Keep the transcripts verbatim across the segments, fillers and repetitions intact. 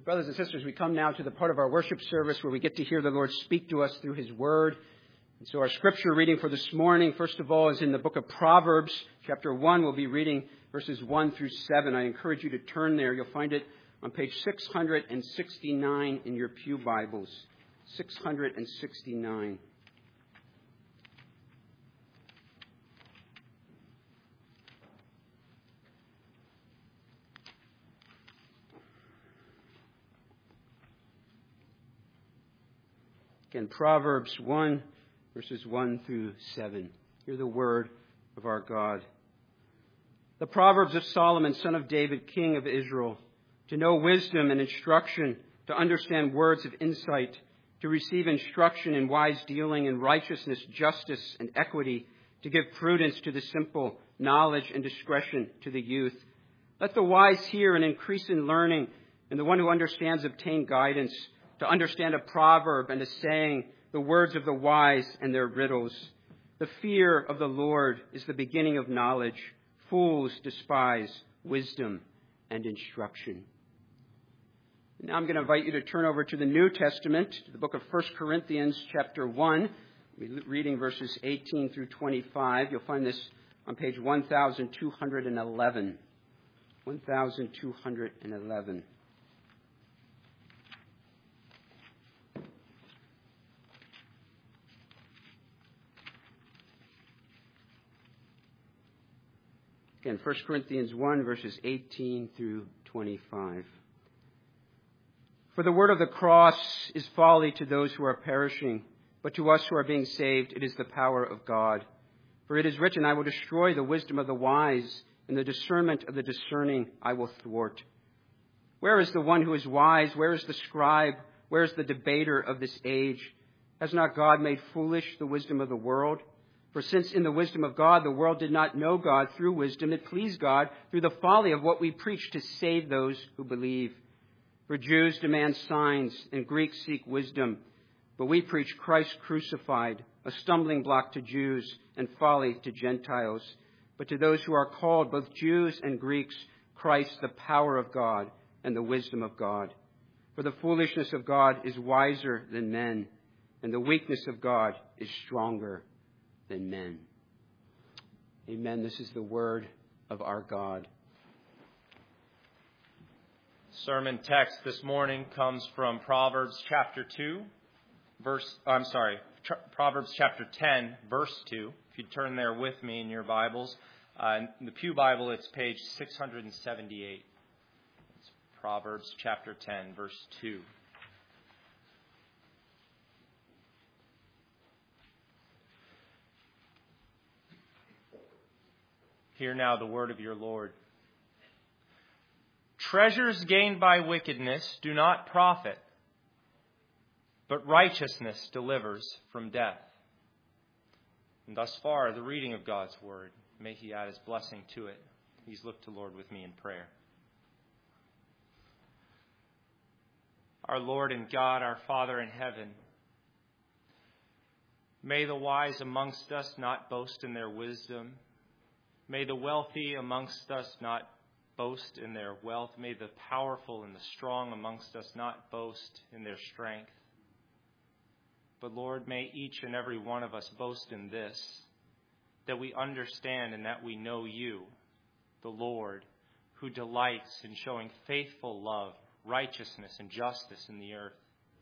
Brothers and sisters, we come now to the part of our worship service where we get to hear the Lord speak to us through His Word. And so our scripture reading for this morning, first of all, is in the book of Proverbs, chapter one. We'll be reading verses one through seven. I encourage you to turn there. You'll find it on page six hundred sixty-nine in your pew Bibles. six hundred sixty-nine. Again, Proverbs one, verses one through seven. Hear the word of our God. The Proverbs of Solomon, son of David, king of Israel, to know wisdom and instruction, to understand words of insight, to receive instruction in wise dealing, in righteousness, justice, and equity, to give prudence to the simple, knowledge and discretion to the youth. Let the wise hear and increase in learning, and the one who understands obtain guidance, to understand a proverb and a saying, the words of the wise and their riddles. The fear of the Lord is the beginning of knowledge. Fools despise wisdom and instruction. Now I'm going to invite you to turn over to the New Testament, to the book of First Corinthians, chapter one. We'll be reading verses eighteen through twenty-five. You'll find this on page twelve eleven. twelve eleven. Again, First Corinthians one, verses eighteen through twenty-five. For the word of the cross is folly to those who are perishing, but to us who are being saved, it is the power of God. For it is written, I will destroy the wisdom of the wise, and the discernment of the discerning I will thwart. Where is the one who is wise? Where is the scribe? Where is the debater of this age? Has not God made foolish the wisdom of the world? For since in the wisdom of God the world did not know God through wisdom, it pleased God through the folly of what we preach to save those who believe. For Jews demand signs and Greeks seek wisdom, but we preach Christ crucified, a stumbling block to Jews and folly to Gentiles. But to those who are called, both Jews and Greeks, Christ the power of God and the wisdom of God. For the foolishness of God is wiser than men, and the weakness of God is stronger than men. Amen. This is the word of our God. Sermon text this morning comes from Proverbs chapter two, verse, I'm sorry, tr- Proverbs chapter ten, verse two. If you turn there with me in your Bibles. Uh, in the Pew Bible, it's page six hundred seventy-eight. It's Proverbs chapter ten, verse two. Hear now the word of your Lord. Treasures gained by wickedness do not profit, but righteousness delivers from death. And thus far, the reading of God's word. May He add His blessing to it. Please look to Lord with me in prayer. Our Lord and God, our Father in heaven, may the wise amongst us not boast in their wisdom. May the wealthy amongst us not boast in their wealth. May the powerful and the strong amongst us not boast in their strength. But Lord, may each and every one of us boast in this, that we understand and that we know You, the Lord, who delights in showing faithful love, righteousness, and justice in the earth.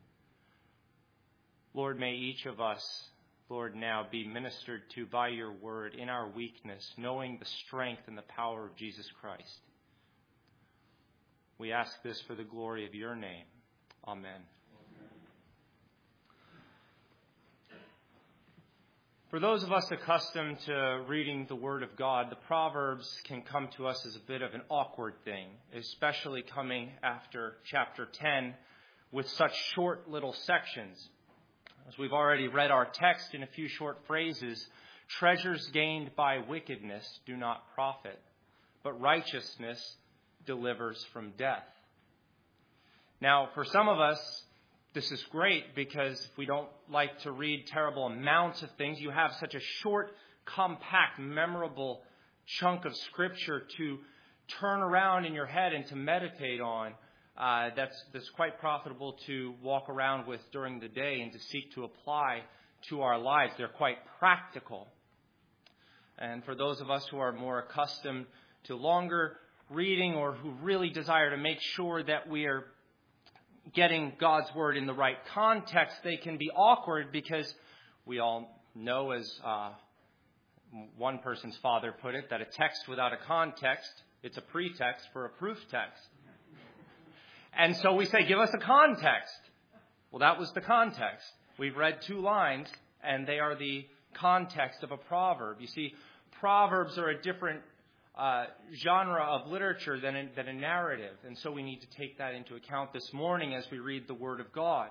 Lord, may each of us, Lord, now be ministered to by Your word in our weakness, knowing the strength and the power of Jesus Christ. We ask this for the glory of Your name. Amen. For those of us accustomed to reading the Word of God, the Proverbs can come to us as a bit of an awkward thing, especially coming after chapter ten with such short little sections. As we've already read our text in a few short phrases, treasures gained by wickedness do not profit, but righteousness delivers from death. Now, for some of us, this is great because if we don't like to read terrible amounts of things, you have such a short, compact, memorable chunk of Scripture to turn around in your head and to meditate on. uh, that's, that's quite profitable to walk around with during the day and to seek to apply to our lives. They're quite practical. And for those of us who are more accustomed to longer reading or who really desire to make sure that we are getting God's Word in the right context, they can be awkward because we all know, as uh, one person's father put it, that a text without a context, it's a pretext for a proof text. And so we say, give us a context. Well, that was the context. We've read two lines, and they are the context of a proverb. You see, proverbs are a different uh, genre of literature than a, than a narrative. And so we need to take that into account this morning as we read the Word of God.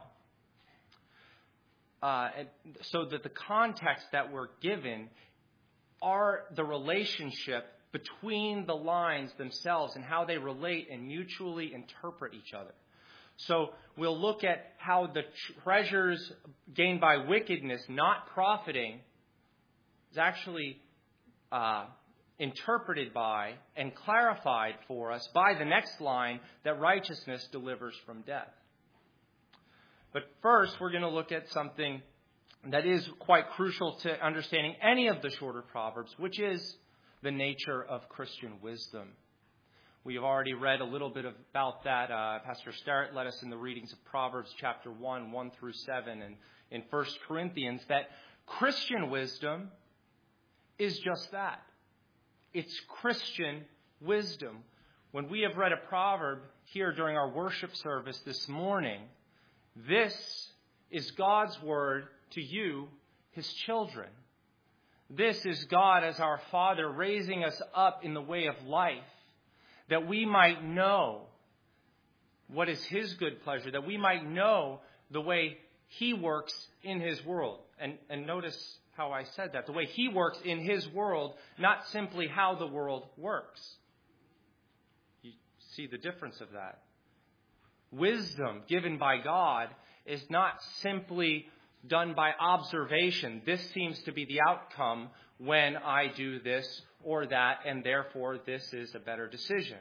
Uh, so that the context that we're given are the relationship between the lines themselves and how they relate and mutually interpret each other. So we'll look at how the treasures gained by wickedness, not profiting, is actually uh, interpreted by and clarified for us by the next line, that righteousness delivers from death. But first, we're going to look at something that is quite crucial to understanding any of the shorter Proverbs, which is the nature of Christian wisdom. We have already read a little bit about that. Uh, Pastor Starrett led us in the readings of Proverbs chapter one, one through seven, and in First Corinthians, that Christian wisdom is just that. It's Christian wisdom. When we have read a proverb here during our worship service this morning, this is God's word to you, His children. This is God as our Father raising us up in the way of life, that we might know what is His good pleasure, that we might know the way He works in His world. And, and notice how I said that. The way He works in His world, not simply how the world works. You see the difference of that. Wisdom given by God is not simply done by observation. This seems to be the outcome when I do this or that, and therefore this is a better decision.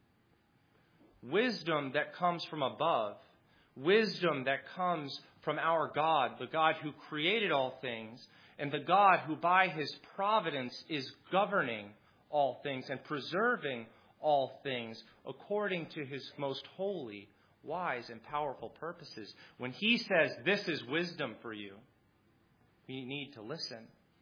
Wisdom that comes from above, wisdom that comes from our God, the God who created all things, and the God who by His providence is governing all things and preserving all things according to His most holy, wise, and powerful purposes. When He says this is wisdom for you, we need to listen.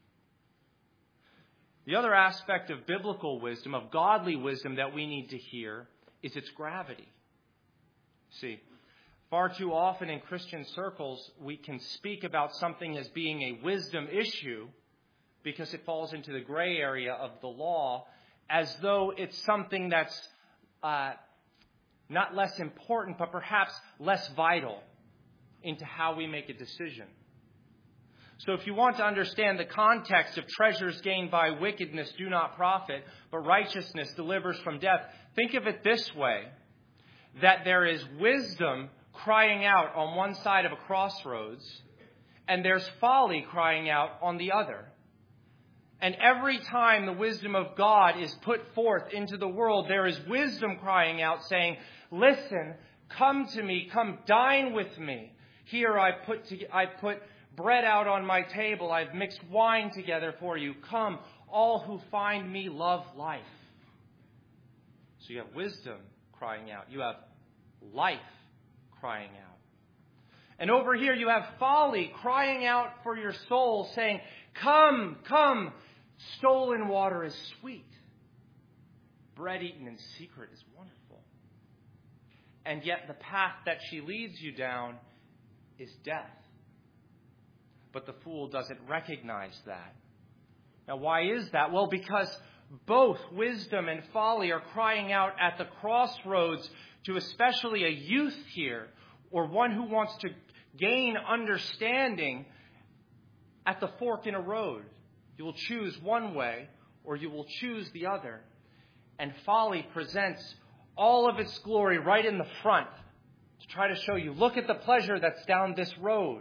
The other aspect of biblical wisdom, of godly wisdom that we need to hear, is its gravity. See, far too often in Christian circles, we can speak about something as being a wisdom issue because it falls into the gray area of the law, as though it's something that's uh, not less important, but perhaps less vital into how we make a decision. So if you want to understand the context of treasures gained by wickedness do not profit, but righteousness delivers from death, think of it this way, that there is wisdom crying out on one side of a crossroads, and there's folly crying out on the other. And every time the wisdom of God is put forth into the world, there is wisdom crying out saying, listen, come to me, come dine with me. Here I put to, I put bread out on my table. I've mixed wine together for you. Come, all who find me love life. So you have wisdom crying out. You have life crying out. And over here you have folly crying out for your soul, saying, come, come, stolen water is sweet. Bread eaten in secret is wonderful. And yet the path that she leads you down is death. But the fool doesn't recognize that. Now, why is that? Well, because both wisdom and folly are crying out at the crossroads to especially a youth here, or one who wants to gain understanding at the fork in a road. You will choose one way or you will choose the other. And folly presents all of its glory right in the front to try to show you, look at the pleasure that's down this road.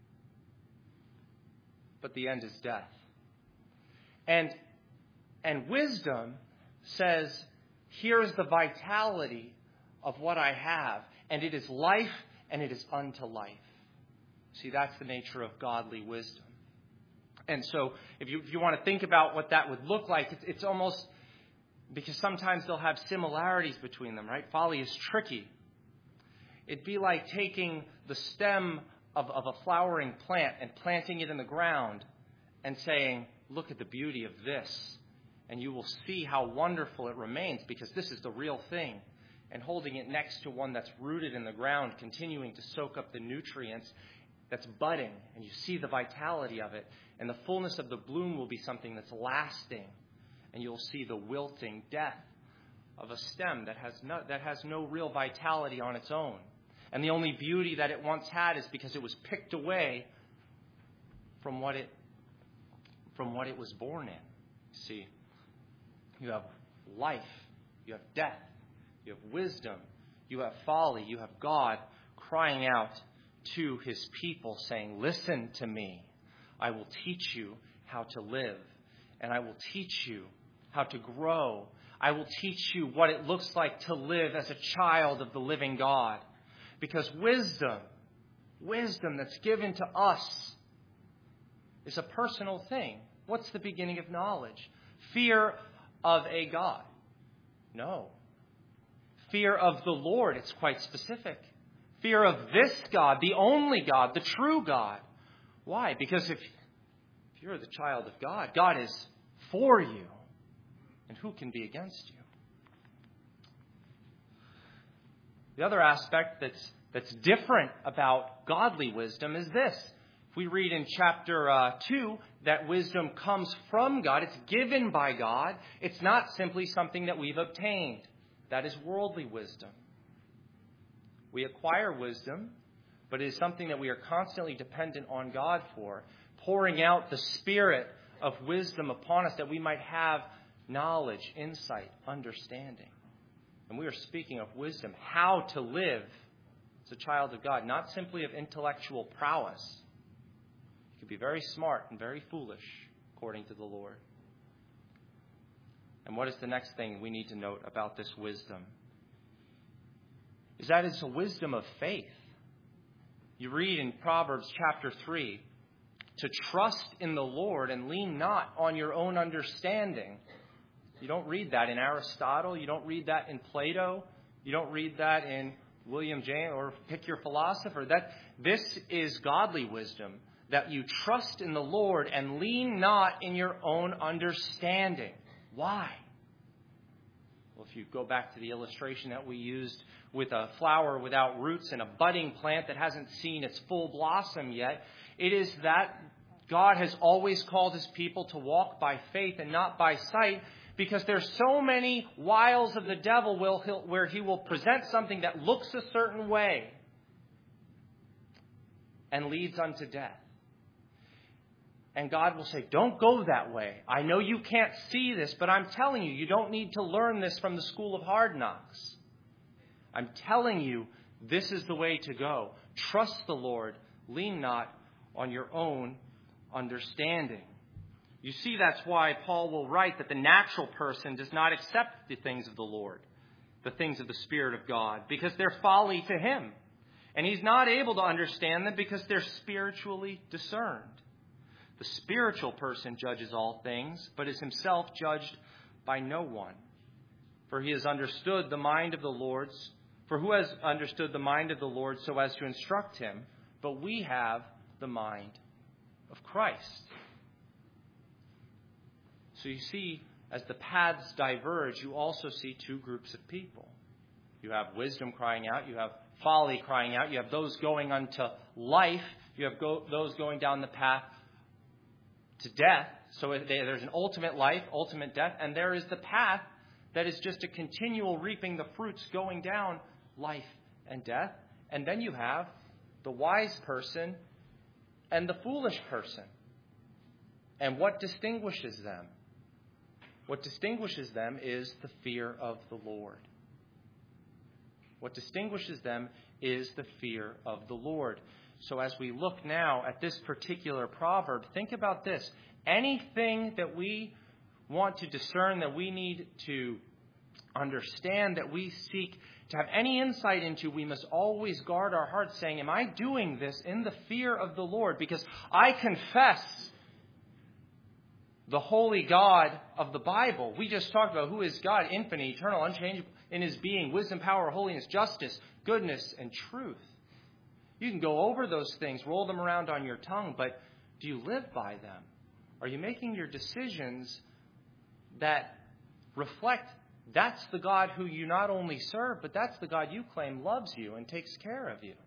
But the end is death. And, and wisdom says, here's the vitality of what I have. and it is life, and it is unto life. See, that's the nature of godly wisdom. And so if you, if you want to think about what that would look like, it's, it's almost, because sometimes they'll have similarities between them, right? Folly is tricky. It'd be like taking the stem of, of a flowering plant and planting it in the ground and saying, look at the beauty of this. And you will see how wonderful it remains, because this is the real thing. And holding it next to one that's rooted in the ground, continuing to soak up the nutrients, that's budding. And you see the vitality of it. And the fullness of the bloom will be something that's lasting. And you'll see the wilting death of a stem that has no, that has no real vitality on its own. And the only beauty that it once had is because it was picked away from what it from what it was born in. See, you have life, you have death, you have wisdom, you have folly, you have God crying out to his people saying, listen to me. I will teach you how to live, and I will teach you how to grow. I will teach you what it looks like to live as a child of the living God. Because wisdom, wisdom that's given to us is a personal thing. What's the beginning of knowledge? Fear of a God? No. Fear of the Lord, it's quite specific. Fear of this God, the only God, the true God. Why? Because if, if you're the child of God, God is for you. And who can be against you? The other aspect that's that's different about godly wisdom is this. If we read in chapter uh, two that wisdom comes from God, it's given by God. It's not simply something that we've obtained. That is worldly wisdom. We acquire wisdom, but it is something that we are constantly dependent on God for, pouring out the spirit of wisdom upon us that we might have knowledge, insight, understanding. And we are speaking of wisdom, how to live as a child of God, not simply of intellectual prowess. You can be very smart and very foolish, according to the Lord. And what is the next thing we need to note about this wisdom? Is that it's a wisdom of faith. You read in Proverbs chapter three, to trust in the Lord and lean not on your own understanding. You don't read that in Aristotle. You don't read that in Plato. You don't read that in William James, or pick your philosopher. That this is godly wisdom, that you trust in the Lord and lean not in your own understanding. Why? Well, if you go back to the illustration that we used with a flower without roots and a budding plant that hasn't seen its full blossom yet, it is that God has always called his people to walk by faith and not by sight, because there's so many wiles of the devil will, where he will present something that looks a certain way and leads unto death. And God will say, don't go that way. I know you can't see this, but I'm telling you, you don't need to learn this from the school of hard knocks. I'm telling you, this is the way to go. Trust the Lord. Lean not on your own understanding. You see, that's why Paul will write that the natural person does not accept the things of the Lord, the things of the Spirit of God, because they're folly to him. And he's not able to understand them because they're spiritually discerned. The spiritual person judges all things, but is himself judged by no one. For he has understood the mind of the Lord's, for who has understood the mind of the Lord so as to instruct him? But we have the mind of Christ. So you see, as the paths diverge, you also see two groups of people. You have wisdom crying out. You have folly crying out. You have those going unto life. You have go, those going down the path to death. So there's an ultimate life, ultimate death. And there is the path that is just a continual reaping the fruits going down life and death. And then you have the wise person and the foolish person. And what distinguishes them? What distinguishes them is the fear of the Lord. What distinguishes them is the fear of the Lord. So as we look now at this particular proverb, think about this. Anything that we want to discern, that we need to understand, that we seek to have any insight into, we must always guard our hearts saying, am I doing this in the fear of the Lord? Because I confess the holy God of the Bible. We just talked about who is God, infinite, eternal, unchangeable in his being, wisdom, power, holiness, justice, goodness, and truth. You can go over those things, roll them around on your tongue, but do you live by them? Are you making your decisions that reflect that's the God who you not only serve, but that's the God you claim loves you and takes care of you?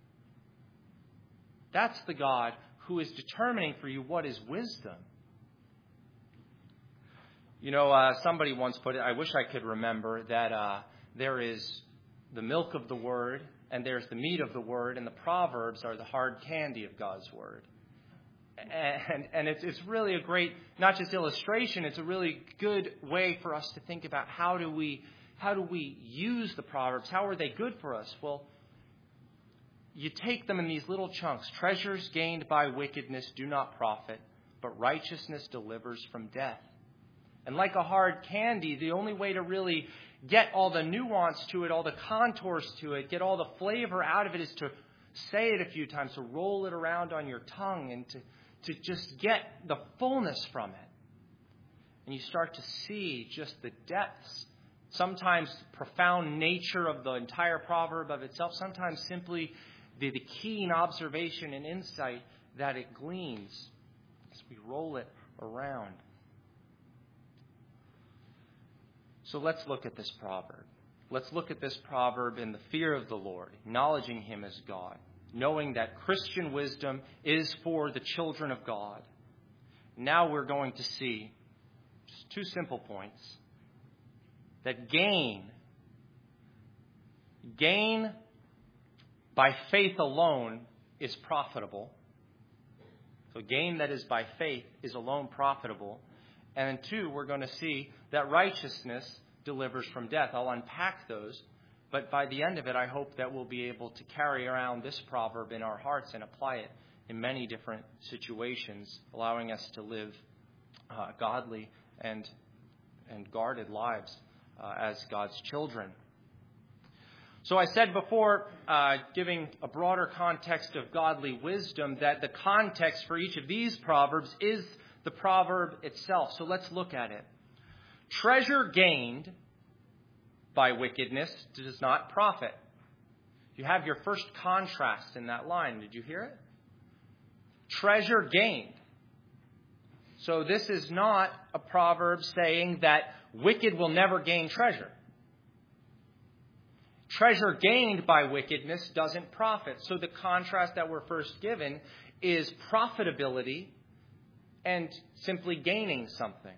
That's the God who is determining for you what is wisdom. You know, uh, somebody once put it, I wish I could remember, that uh, there is the milk of the Word and there's the meat of the Word, and the Proverbs are the hard candy of God's Word. And, and it's, it's really a great, not just illustration, it's a really good way for us to think about how do we, how do we use the Proverbs? How are they good for us? Well, you take them in these little chunks. Treasures gained by wickedness do not profit, but righteousness delivers from death. And like a hard candy, the only way to really get all the nuance to it, all the contours to it, get all the flavor out of it is to say it a few times, to roll it around on your tongue and to, to just get the fullness from it. And you start to see just the depths, sometimes profound nature of the entire proverb of itself, sometimes simply the, the keen observation and insight that it gleans as we roll it around. So let's look at this proverb. Let's look at this proverb in the fear of the Lord, acknowledging him as God, knowing that Christian wisdom is for the children of God. Now we're going to see just two simple points. That gain, gain by faith alone is profitable. So gain that is by faith is alone profitable. And then two, we're going to see that righteousness delivers from death. I'll unpack those. But by the end of it, I hope that we'll be able to carry around this proverb in our hearts and apply it in many different situations, allowing us to live uh, godly and, and guarded lives uh, as God's children. So I said before, uh, giving a broader context of godly wisdom, that the context for each of these proverbs is the proverb itself. So let's look at it. Treasure gained by wickedness does not profit. You have your first contrast in that line. Did you hear it? Treasure gained. So this is not a proverb saying that wicked will never gain treasure. Treasure gained by wickedness doesn't profit. So the contrast that we're first given is profitability and simply gaining something.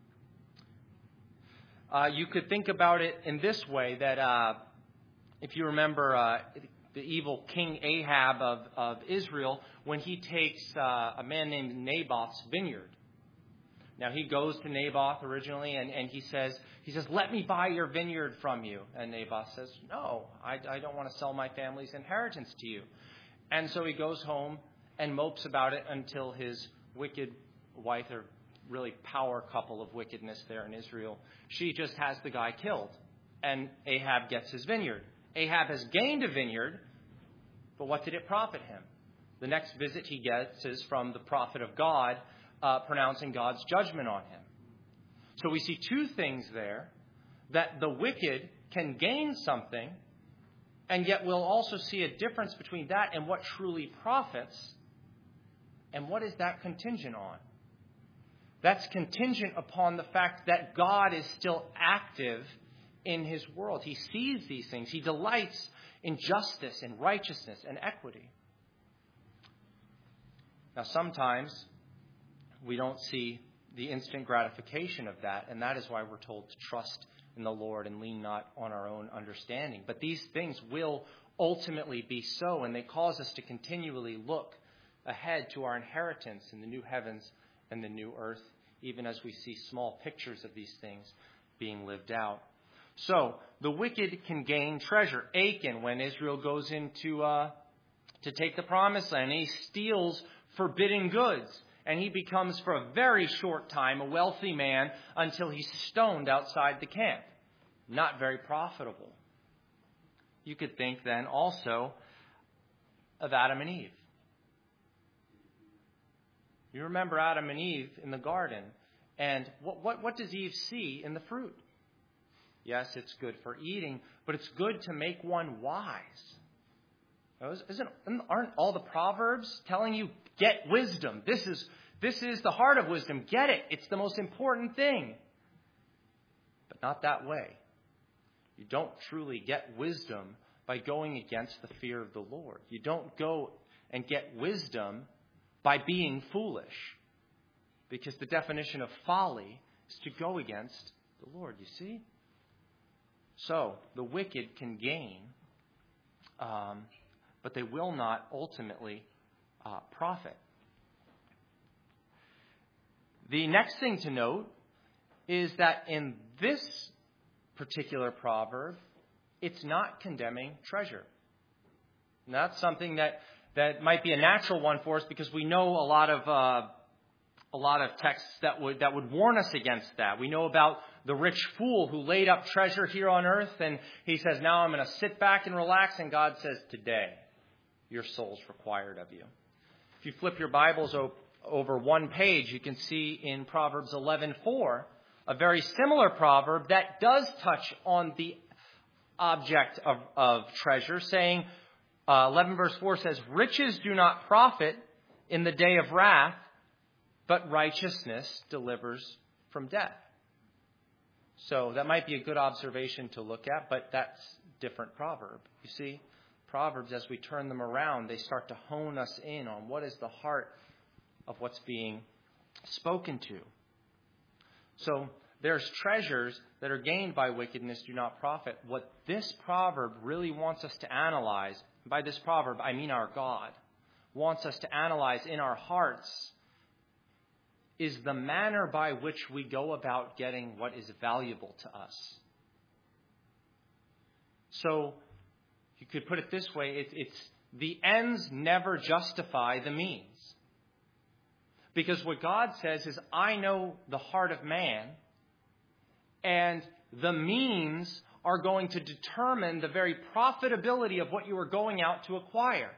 Uh, you could think about it in this way, that uh, if you remember uh, the evil King Ahab of, of Israel, when he takes uh, a man named Naboth's vineyard. Now, he goes to Naboth originally, and, and he says, he says, let me buy your vineyard from you. And Naboth says, no, I, I don't want to sell my family's inheritance to you. And so he goes home and mopes about it until his wicked wife, or really power couple of wickedness there in Israel, she just has the guy killed. And Ahab gets his vineyard. Ahab has gained a vineyard, but what did it profit him? The next visit he gets is from the prophet of God, uh, pronouncing God's judgment on him. So we see two things there, that the wicked can gain something, and yet we'll also see a difference between that and what truly profits. And what is that contingent on? That's contingent upon the fact that God is still active in his world. He sees these things. He delights in justice and righteousness and equity. Now, sometimes we don't see the instant gratification of that, and that is why we're told to trust in the Lord and lean not on our own understanding. But these things will ultimately be so, and they cause us to continually look ahead to our inheritance in the new heavens and the new earth, even as we see small pictures of these things being lived out. So the wicked can gain treasure. Achan, when Israel goes into uh, to take the promised land, he steals forbidden goods, and he becomes for a very short time a wealthy man until he's stoned outside the camp. Not very profitable. you could think then also of Adam and Eve. You remember Adam and Eve in the garden. And what, what, what does Eve see in the fruit? Yes, it's good for eating, but it's good to make one wise. Isn't, aren't all the Proverbs telling you, get wisdom? This is, this is the heart of wisdom. Get it. It's the most important thing. But not that way. You don't truly get wisdom by going against the fear of the Lord. You don't go and get wisdom by being foolish. Because the definition of folly is to go against the Lord, you see? So, the wicked can gain, um, but they will not ultimately uh, profit. The next thing to note is that in this particular proverb, it's not condemning treasure. And that's something that, that might be a natural one for us because we know a lot of uh, a lot of texts that would that would warn us against that. We know about the rich fool who laid up treasure here on earth, and he says, now I'm going to sit back and relax, and God says, today, your soul's required of you. If you flip your Bibles o- over one page, you can see in Proverbs eleven four, a very similar proverb that does touch on the object of, of treasure, saying, uh, eleven verse four says, riches do not profit in the day of wrath, but righteousness delivers from death. So that might be a good observation to look at, but that's a different proverb. You see, Proverbs, as we turn them around, they start to hone us in on what is the heart of what's being spoken to. So there's treasures that are gained by wickedness do not profit. What this proverb really wants us to analyze, by this proverb I mean our God, wants us to analyze in our hearts is the manner by which we go about getting what is valuable to us. So you could put it this way, it, it's the ends never justify the means. Because what God says is, I know the heart of man, and the means are going to determine the very profitability of what you are going out to acquire.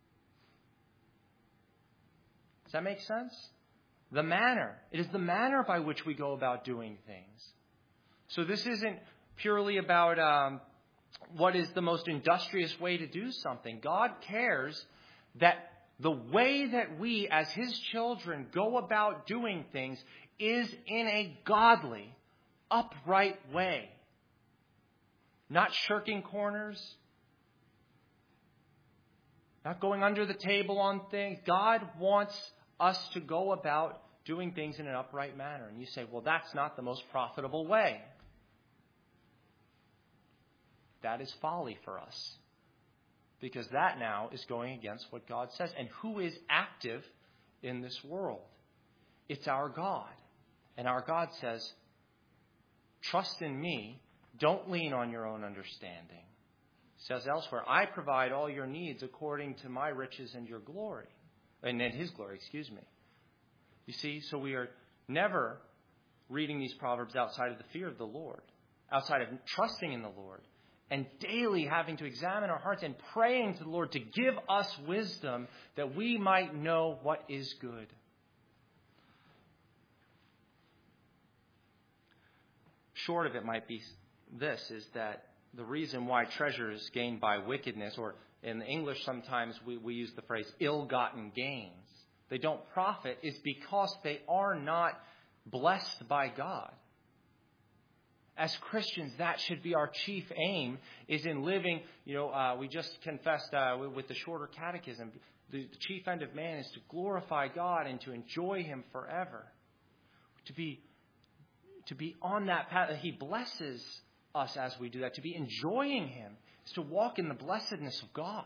Does that make sense? The manner. It is the manner by which we go about doing things. So this isn't purely about um, what is the most industrious way to do something. God cares that the way that we as his children go about doing things is in a godly, upright way. Not shirking corners. Not going under the table on things. God wants us to go about doing things in an upright manner. And you say, well, that's not the most profitable way. That is folly for us. Because that now is going against what God says. And who is active in this world? It's our God. And our God says, trust in me. Don't lean on your own understanding. It says elsewhere, I provide all your needs according to my riches and your glory. And in his glory, excuse me. You see, so we are never reading these proverbs outside of the fear of the Lord, outside of trusting in the Lord, and daily having to examine our hearts and praying to the Lord to give us wisdom that we might know what is good. Short of it might be this, is that the reason why treasure is gained by wickedness, or in English sometimes we, we use the phrase ill-gotten gains, they don't profit, is because they are not blessed by God. As Christians, that should be our chief aim, is in living, you know, uh, we just confessed uh, with the shorter catechism, the, the chief end of man is to glorify God and to enjoy him forever. To be, to be on that path, he blesses us as we do that. To be enjoying him is to walk in the blessedness of God.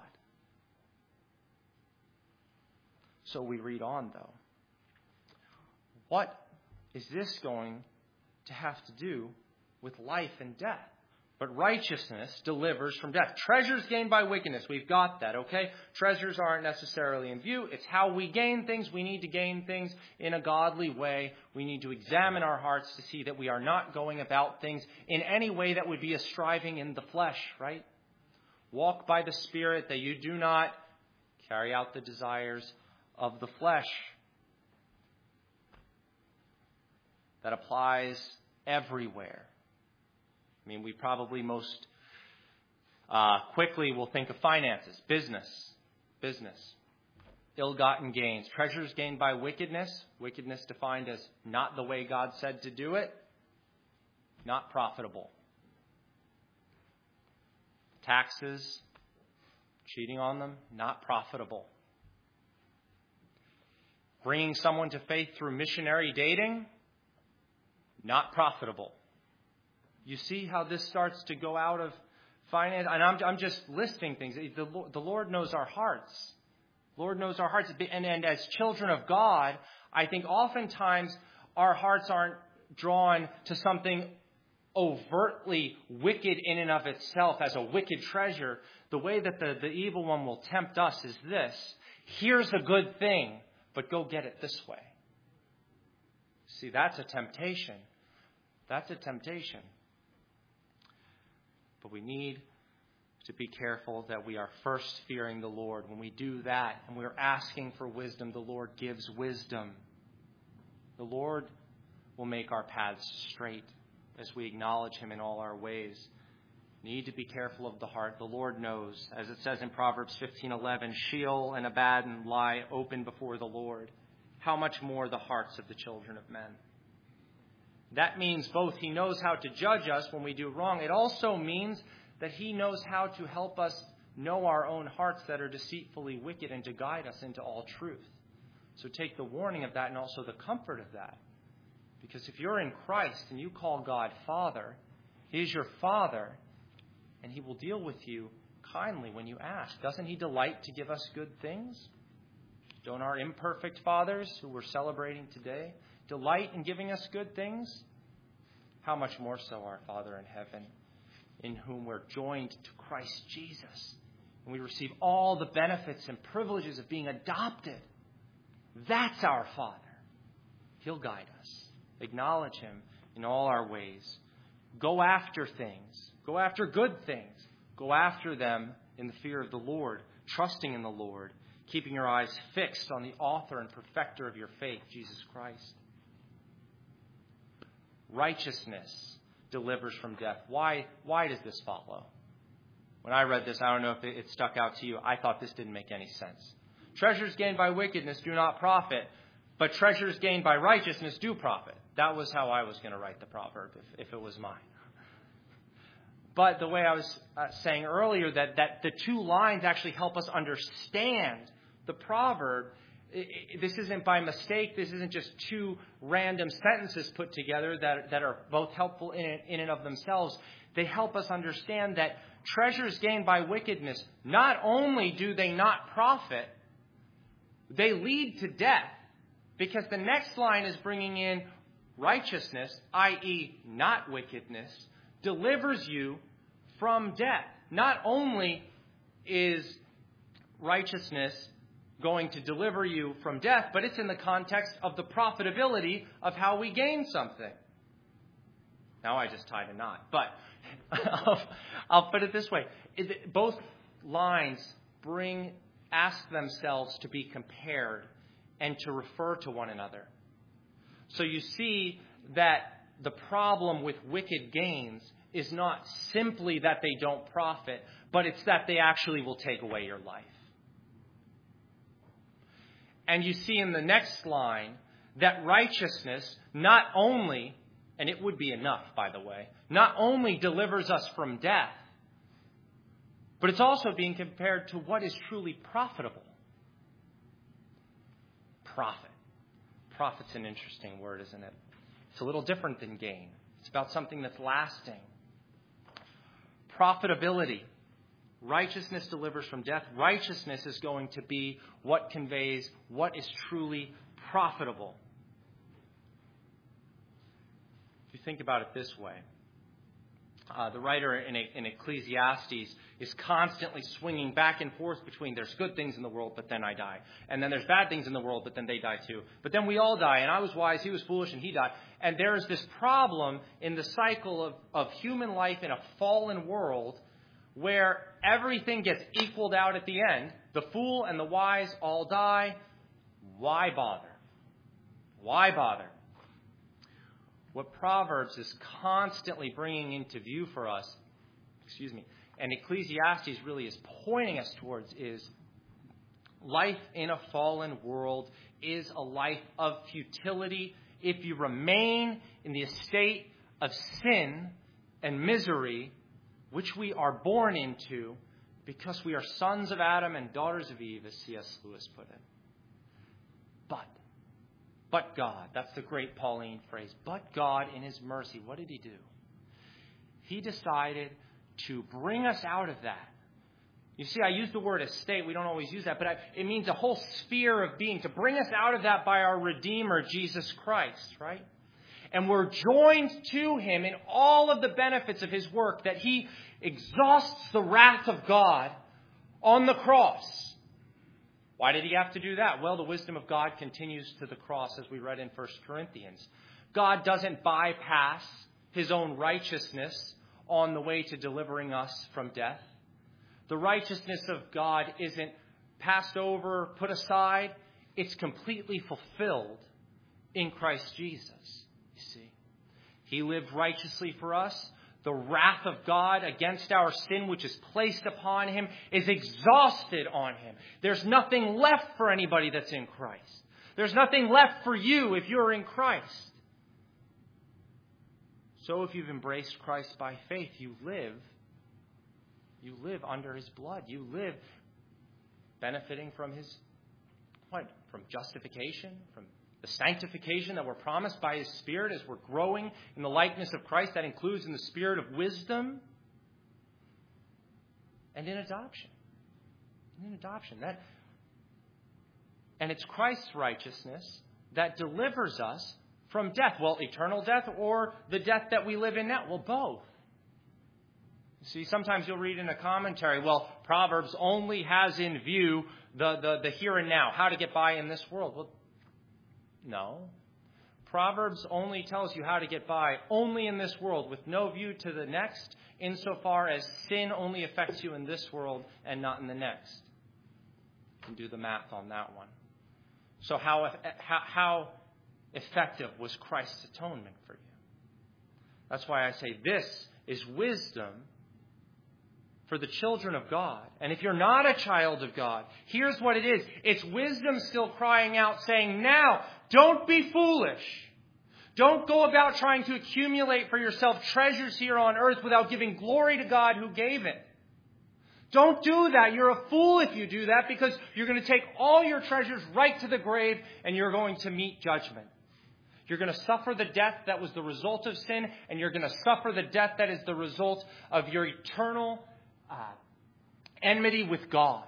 So we read on, though. What is this going to have to do with life and death? But righteousness delivers from death. Treasures gained by wickedness. We've got that, okay? Treasures aren't necessarily in view. It's how we gain things. We need to gain things in a godly way. We need to examine our hearts to see that we are not going about things in any way that would be a striving in the flesh, right? Walk by the Spirit, that you do not carry out the desires of the flesh. That applies everywhere. I mean, we probably most uh, quickly will think of finances, business, business, ill-gotten gains, treasures gained by wickedness, wickedness defined as not the way God said to do it, not profitable. Taxes, cheating on them, not profitable. Bringing someone to faith through missionary dating, not profitable. You see how this starts to go out of finance? And I'm, I'm just listing things. The, the Lord knows our hearts. Lord knows our hearts. And, and as children of God, I think oftentimes our hearts aren't drawn to something overtly wicked in and of itself as a wicked treasure. The way that the, the evil one will tempt us is this. Here's a good thing, but go get it this way. See, that's a temptation. That's a temptation. But we need to be careful that we are first fearing the Lord. When we do that and we're asking for wisdom, the Lord gives wisdom. The Lord will make our paths straight as we acknowledge Him in all our ways. Need to be careful of the heart. The Lord knows, as it says in Proverbs fifteen eleven, Sheol and Abaddon lie open before the Lord. How much more the hearts of the children of men? That means both He knows how to judge us when we do wrong. It also means that He knows how to help us know our own hearts that are deceitfully wicked and to guide us into all truth. So take the warning of that and also the comfort of that. Because if you're in Christ and you call God Father, He is your Father, and He will deal with you kindly when you ask. Doesn't He delight to give us good things? Don't our imperfect fathers, who we're celebrating today, delight in giving us good things? How much more so our Father in heaven, in whom we're joined to Christ Jesus. And we receive all the benefits and privileges of being adopted. That's our Father. He'll guide us. Acknowledge Him in all our ways. Go after things. Go after good things. Go after them in the fear of the Lord, trusting in the Lord, keeping your eyes fixed on the author and perfecter of your faith, Jesus Christ. Righteousness delivers from death. Why, why does this follow? When I read this, I don't know if it, it stuck out to you. I thought this didn't make any sense. Treasures gained by wickedness do not profit, but treasures gained by righteousness do profit. That was how I was going to write the proverb if, if it was mine. But the way I was uh, saying earlier, that, that the two lines actually help us understand the proverb. This isn't by mistake. This isn't just two random sentences put together that, that are both helpful in, in and of themselves. They help us understand that treasures gained by wickedness, not only do they not profit, they lead to death. Because the next line is bringing in righteousness, that is not wickedness, delivers you from death. Not only is righteousness going to deliver you from death, but it's in the context of the profitability of how we gain something. Now I just tied a knot, but I'll, I'll put it this way. Both lines bring, ask themselves to be compared and to refer to one another. So you see that the problem with wicked gains is not simply that they don't profit, but it's that they actually will take away your life. And you see in the next line that righteousness not only, and it would be enough, by the way, not only delivers us from death, but it's also being compared to what is truly profitable. Profit. Profit's an interesting word, isn't it? It's a little different than gain. It's about something that's lasting. Profitability. Righteousness delivers from death. Righteousness is going to be what conveys what is truly profitable. If you think about it this way, uh, the writer in, a, in Ecclesiastes is constantly swinging back and forth between there's good things in the world, but then I die. And then there's bad things in the world, but then they die too. But then we all die, and I was wise, he was foolish, and he died. And there's this problem in the cycle of, of human life in a fallen world where everything gets equaled out at the end. The fool and the wise all die. Why bother? Why bother? What Proverbs is constantly bringing into view for us, excuse me, and Ecclesiastes really is pointing us towards is life in a fallen world is a life of futility if you remain in the estate of sin and misery, which we are born into because we are sons of Adam and daughters of Eve, as C S Lewis put it. But, but God, that's the great Pauline phrase, but God in his mercy, what did he do? He decided to bring us out of that. You see, I use the word estate. We don't always use that, but I, it means a whole sphere of being, to bring us out of that by our Redeemer, Jesus Christ, right? And we're joined to him in all of the benefits of his work, that he exhausts the wrath of God on the cross. Why did he have to do that? Well, the wisdom of God continues to the cross, as we read in First Corinthians. God doesn't bypass his own righteousness on the way to delivering us from death. The righteousness of God isn't passed over, put aside. It's completely fulfilled in Christ Jesus. You see, he lived righteously for us. The wrath of God against our sin, which is placed upon him, is exhausted on him. There's nothing left for anybody that's in Christ. There's nothing left for you if you're in Christ. So if you've embraced Christ by faith, you live, you live under his blood. You live benefiting from his, what? From justification, from the sanctification that we're promised by his Spirit as we're growing in the likeness of Christ. That includes in the spirit of wisdom and in adoption. And in adoption. That, and it's Christ's righteousness that delivers us from death. Well, eternal death or the death that we live in now? Well, both. You see, sometimes you'll read in a commentary, well, Proverbs only has in view the, the, the here and now, how to get by in this world. Well, no. Proverbs only tells you how to get by only in this world with no view to the next, insofar as sin only affects you in this world and not in the next. You can do the math on that one. So how, how, how effective was Christ's atonement for you? That's why I say this is wisdom for the children of God. And if you're not a child of God, here's what it is. It's wisdom still crying out, saying, now, don't be foolish. Don't go about trying to accumulate for yourself treasures here on earth without giving glory to God who gave it. Don't do that. You're a fool if you do that, because you're going to take all your treasures right to the grave and you're going to meet judgment. You're going to suffer the death that was the result of sin, and you're going to suffer the death that is the result of your eternal uh, enmity with God.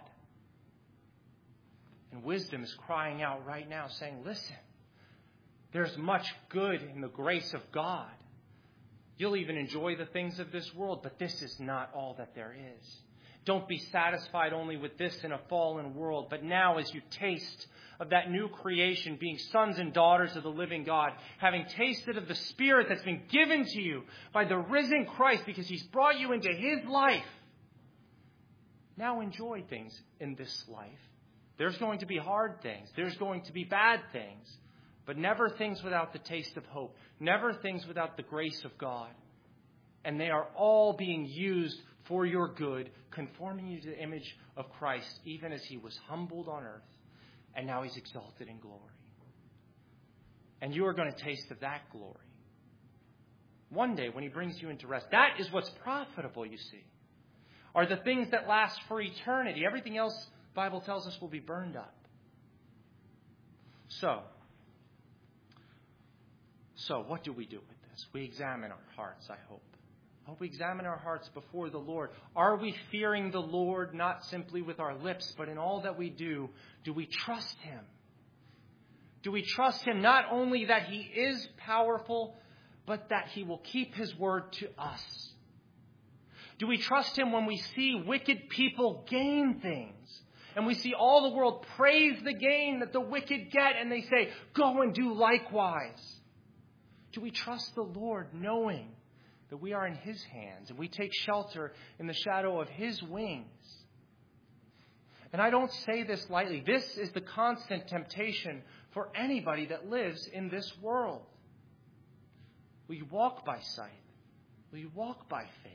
And wisdom is crying out right now, saying, listen, there's much good in the grace of God. You'll even enjoy the things of this world, but this is not all that there is. Don't be satisfied only with this in a fallen world, but now as you taste of that new creation, being sons and daughters of the living God, having tasted of the Spirit that's been given to you by the risen Christ because he's brought you into his life, now enjoy things in this life. There's going to be hard things. There's going to be bad things, but never things without the taste of hope, never things without the grace of God. And they are all being used for your good, conforming you to the image of Christ, even as he was humbled on earth, and now he's exalted in glory. And you are going to taste of that glory one day when he brings you into rest. That is what's profitable, you see, are the things that last for eternity. Everything else, the Bible tells us, will be burned up. So, so what do we do with this? We examine our hearts, I hope. I hope we examine our hearts before the Lord. Are we fearing the Lord not simply with our lips, but in all that we do? Do we trust him? Do we trust him not only that he is powerful, but that he will keep his word to us? Do we trust him when we see wicked people gain things? And we see all the world praise the gain that the wicked get, and they say, go and do likewise. Do we trust the Lord knowing that we are in His hands and we take shelter in the shadow of His wings. And I don't say this lightly. This is the constant temptation for anybody that lives in this world. Will you walk by sight? Will you walk by faith?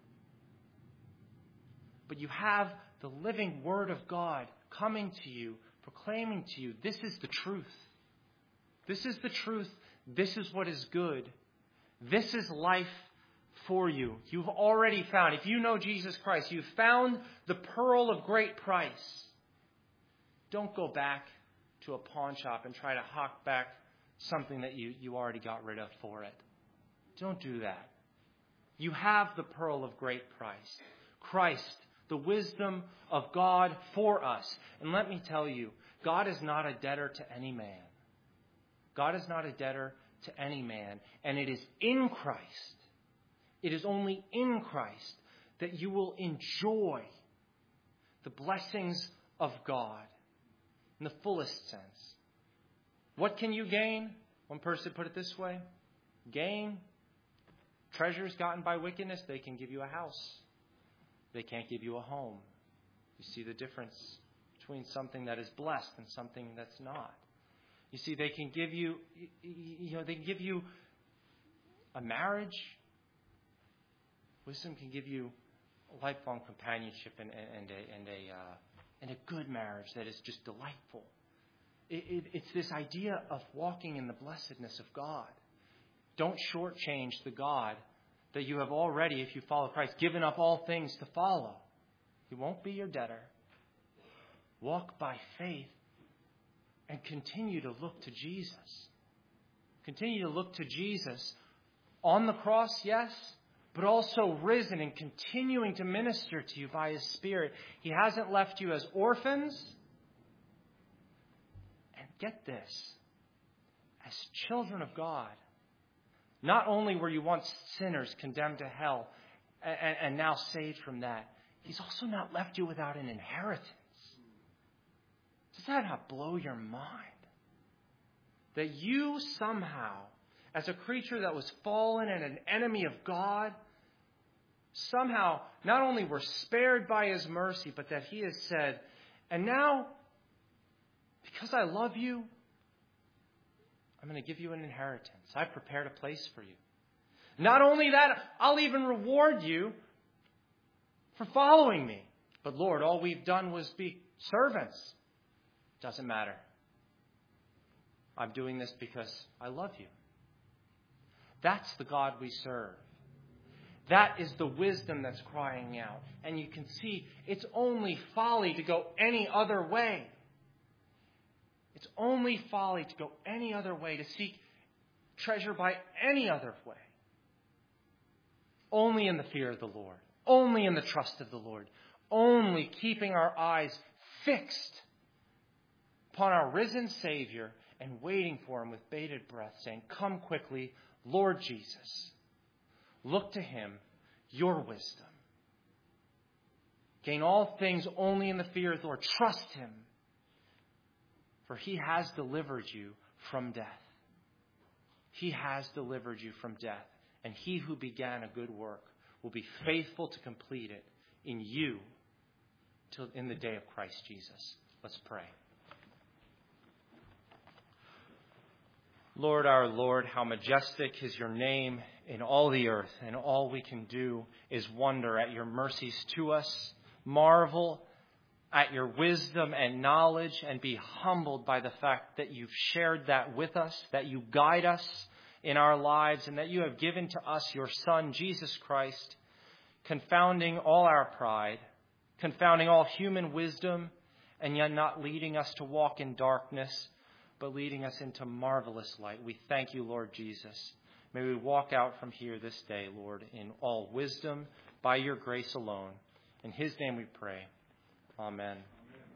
But you have the living Word of God coming to you, proclaiming to you, this is the truth. This is the truth. This is what is good. This is life for you. You've already found, if you know Jesus Christ, you've found the pearl of great price. Don't go back to a pawn shop and try to hawk back something that you, you already got rid of for it. Don't do that. You have the pearl of great price. Christ, the wisdom of God for us. And let me tell you, God is not a debtor to any man. God is not a debtor to any man. And it is in Christ, it is only in Christ that you will enjoy the blessings of God in the fullest sense. What can you gain? One person put it this way. Gain treasures gotten by wickedness. They can give you a house. They can't give you a home. You see the difference between something that is blessed and something that's not. You see, they can give you, you know, they can give you a marriage. Wisdom can give you a lifelong companionship and, and a and a uh, and a good marriage that is just delightful. It, it, it's this idea of walking in the blessedness of God. Don't shortchange the God that you have already, if you follow Christ, given up all things to follow. He won't be your debtor. Walk by faith and continue to look to Jesus. Continue to look to Jesus on the cross, yes, but also risen and continuing to minister to you by His Spirit. He hasn't left you as orphans. And get this, as children of God. Not only were you once sinners condemned to hell and, and now saved from that, He's also not left you without an inheritance. Does that not blow your mind? That you somehow, as a creature that was fallen and an enemy of God, somehow not only were spared by His mercy, but that He has said, and now, because I love you, I'm going to give you an inheritance. I've prepared a place for you. Not only that, I'll even reward you for following me. But Lord, all we've done was be servants. Doesn't matter. I'm doing this because I love you. That's the God we serve. That is the wisdom that's crying out. And you can see it's only folly to go any other way. It's only folly to go any other way, to seek treasure by any other way. Only in the fear of the Lord. Only in the trust of the Lord. Only keeping our eyes fixed upon our risen Savior and waiting for Him with bated breath, saying, come quickly, Lord Jesus. Look to Him, your wisdom. Gain all things only in the fear of the Lord. Trust Him. For He has delivered you from death. He has delivered you from death. And He who began a good work will be faithful to complete it in you till in the day of Christ Jesus. Let's pray. Lord, our Lord, how majestic is your name in all the earth, and all we can do is wonder at your mercies to us, marvel at your wisdom and knowledge, and be humbled by the fact that you've shared that with us, that you guide us in our lives, and that you have given to us your Son, Jesus Christ, confounding all our pride, confounding all human wisdom, and yet not leading us to walk in darkness, but leading us into marvelous light. We thank you, Lord Jesus. May we walk out from here this day, Lord, in all wisdom, by your grace alone. In His name we pray. Amen.